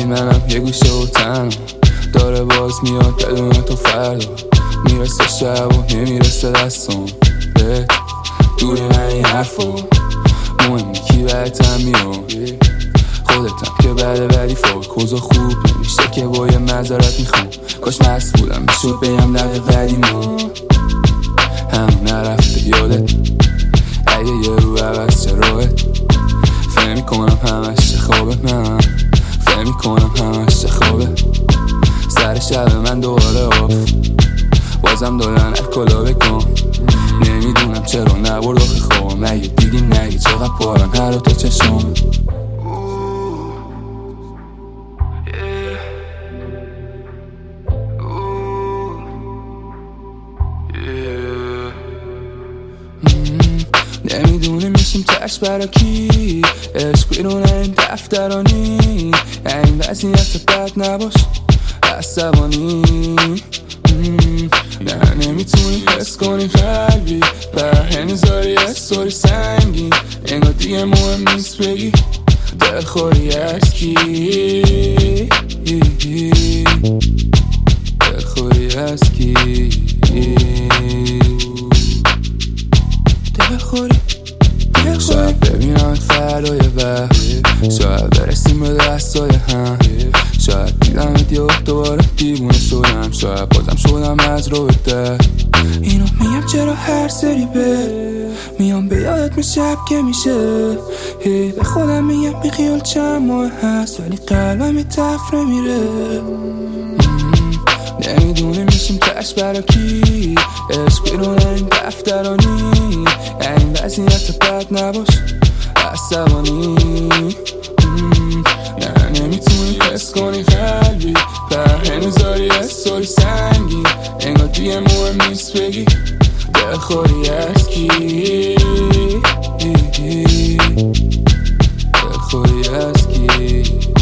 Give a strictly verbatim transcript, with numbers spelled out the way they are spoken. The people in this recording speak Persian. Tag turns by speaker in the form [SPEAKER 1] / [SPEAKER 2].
[SPEAKER 1] منم یه گوشه و تنم داره باز میاد بدون تو فردا میرسه شب و نمیرسه دستم بهت دوری من این حرفا مهمی کی بهتم میاد خودتم که بده ولی فاکوزا خوب نمیشه که با یه مذارت میخوام کاش مست بودم میشد بگم لقه قدیما همون نرفته یادت اگه یه رو عوض چه راهت فهم میکنم همش چه خوابه من فهم میکنم همش چه خوابه سر شب من دوباره آف بازم دادن الکلا بکن نمیدونم چرا نبرد آخه خوابم اگه دیدیم نگی چقدر پارن هر رو تا چشم نمیدونه میشیم تش برا کی عشق بیرون این دفترانی این وضعیت بد نباش عصبانی نه نمیتونی حس کنی قلبی بر نمیذاری استوری سنگین انگار دیگه مهم نیست بگی دلخوری از کی دلخوری از کی دلخوری شاید ببینم فردای وقت شاید برسیم به دستای هم شاید دیدمت یه وقت دوباره دیوونه شدم شاید بازم شدم از رو در اینو میگم چرا هر سری به میام به یادت می شب که میشه هی به خودم میگم بی خیال چند ماه هست ولی قلبم یه تفره میره نمیدونه میشیم تش برا کی عشق بیرون این دفترانی این وضعیت بد نباش عصبانی نه نمیتونی حس کنی قلبی پر نمیذاری استوری سنگین انگار دیگه مهم نیست بگی دلخوری از کی دلخوری از کی